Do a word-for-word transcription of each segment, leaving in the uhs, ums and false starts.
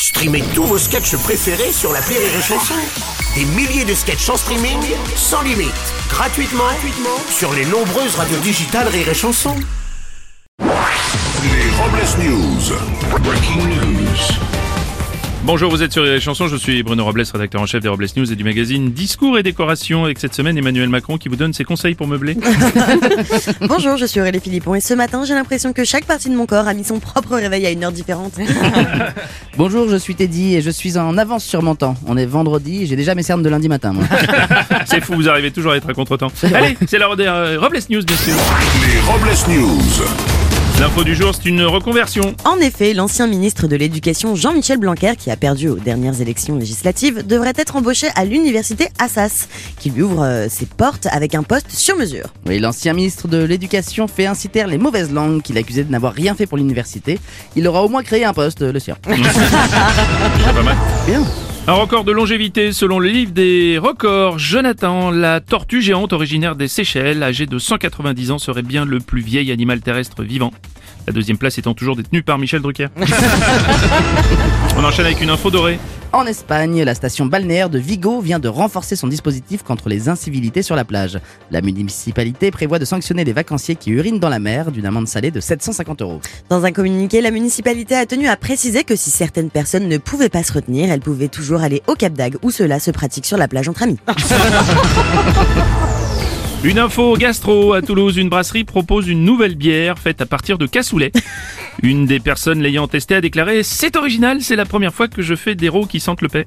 Streamez tous vos sketchs préférés sur l'appli Rire et Chanson. Des milliers de sketchs en streaming, sans limite, gratuitement, gratuitement sur les nombreuses radios digitales Rire et Chanson. Les Robles News. Breaking news. Bonjour, vous êtes sur Rire et Chanson, je suis Bruno Robles, rédacteur en chef des Robles News et du magazine Discours et Décoration, avec cette semaine Emmanuel Macron qui vous donne ses conseils pour meubler. Bonjour, je suis Aurélie Philippon et ce matin j'ai l'impression que chaque partie de mon corps a mis son propre réveil à une heure différente. Bonjour, je suis Teddy et je suis en avance sur mon temps. On est vendredi et j'ai déjà mes cernes de lundi matin, moi. C'est fou, vous arrivez toujours à être à contre-temps. Allez, c'est l'heure des euh, Robles News, bien sûr. Les Robles News. L'info du jour, c'est une reconversion. En effet, l'ancien ministre de l'Éducation Jean-Michel Blanquer, qui a perdu aux dernières élections législatives, devrait être embauché à l'université Assas, qui lui ouvre euh, ses portes avec un poste sur mesure. Oui, l'ancien ministre de l'Éducation fait ainsi taire les mauvaises langues qu'il accusait de n'avoir rien fait pour l'université. Il aura au moins créé un poste, le sien. C'est pas mal. Bien. Un record de longévité selon le livre des records. Jonathan, la tortue géante originaire des Seychelles, âgée de cent quatre-vingt-dix ans, serait bien le plus vieil animal terrestre vivant. La deuxième place étant toujours détenue par Michel Drucker. On enchaîne avec une info dorée. En Espagne, la station balnéaire de Vigo vient de renforcer son dispositif contre les incivilités sur la plage. La municipalité prévoit de sanctionner les vacanciers qui urinent dans la mer d'une amende salée de sept cent cinquante euros. Dans un communiqué, la municipalité a tenu à préciser que si certaines personnes ne pouvaient pas se retenir, elles pouvaient toujours aller au Cap d'Agde où cela se pratique sur la plage entre amis. Une info gastro, à Toulouse, une brasserie propose une nouvelle bière faite à partir de cassoulet. Une des personnes l'ayant testé a déclaré « C'est original, c'est la première fois que je fais des rots qui sentent le paix. »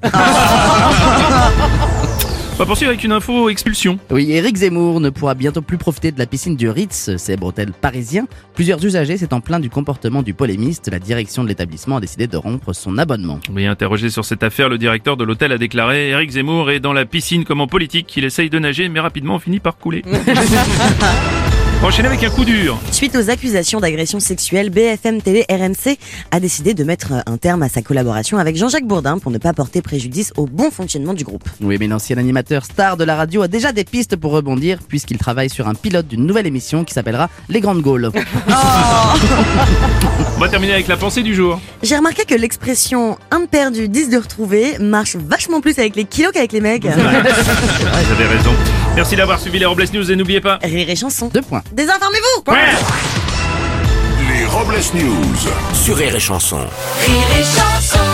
On va poursuivre avec une info expulsion. Oui, Éric Zemmour ne pourra bientôt plus profiter de la piscine du Ritz, célèbre hôtel parisien. Plusieurs usagers s'étant plaints du comportement du polémiste, la direction de l'établissement a décidé de rompre son abonnement. Oui, interrogé sur cette affaire, le directeur de l'hôtel a déclaré « Éric Zemmour est dans la piscine comme en politique, il essaye de nager mais rapidement on finit par couler. » Enchaîné avec un coup dur. Suite aux accusations d'agression sexuelle, B F M Télé R M C a décidé de mettre un terme à sa collaboration avec Jean-Jacques Bourdin pour ne pas porter préjudice au bon fonctionnement du groupe. Oui, mais l'ancien animateur star de la radio a déjà des pistes pour rebondir puisqu'il travaille sur un pilote d'une nouvelle émission qui s'appellera Les Grandes Gaules. On va terminer avec la pensée du jour. J'ai remarqué que l'expression « un de perdu, dix de retrouvé » marche vachement plus avec les kilos qu'avec les mecs. Vous avez raison. Merci d'avoir suivi les Robles News et n'oubliez pas... Rire et Chanson. Deux points. Désinformez-vous. Ouais. Les Robles News. Sur Rire et Chanson. Rire et Chanson.